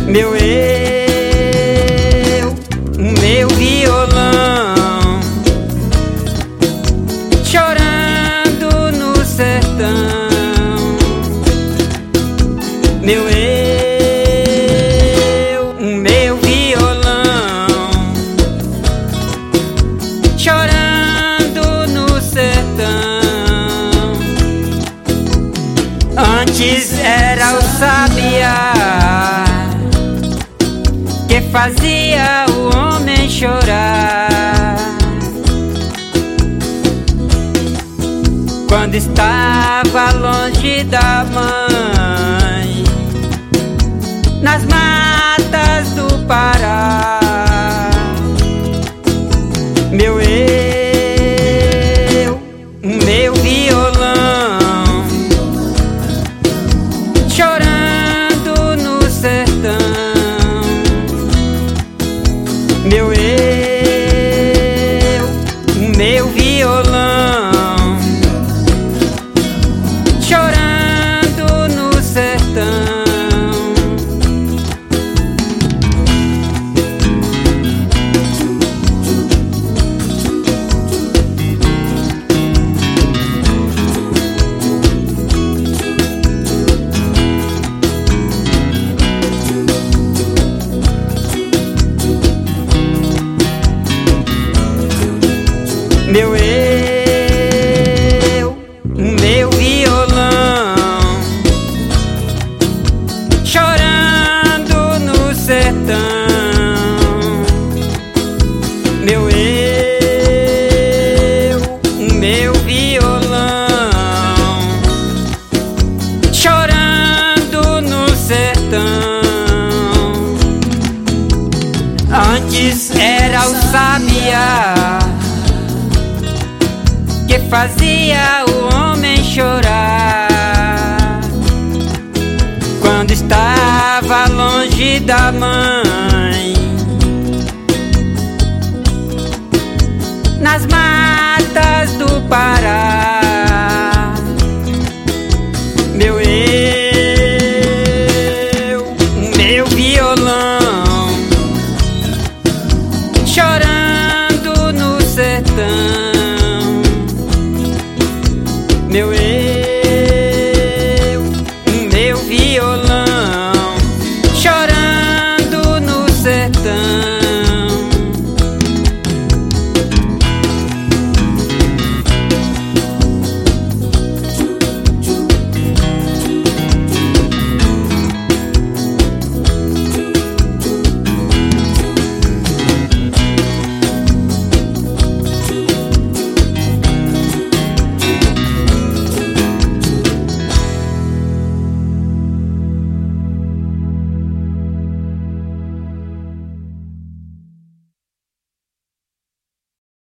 Meu eu, meu violão, chorando no sertão. Meu eu, meu violão, chorando no sertão. Antes era o sabiá que fazia o homem chorar quando estava longe da mãe, nas matas do Pará. Meu eu, meu violão, chorando no sertão. Meu eu, meu violão, chorando no sertão. Meu eu, meu violão, chorando no sertão. Meu eu, meu violão, chorando no sertão. Antes era o sabiá que fazia o homem chorar quando estava longe da mãe, nas matas do Pará. Meu eu, meu violão,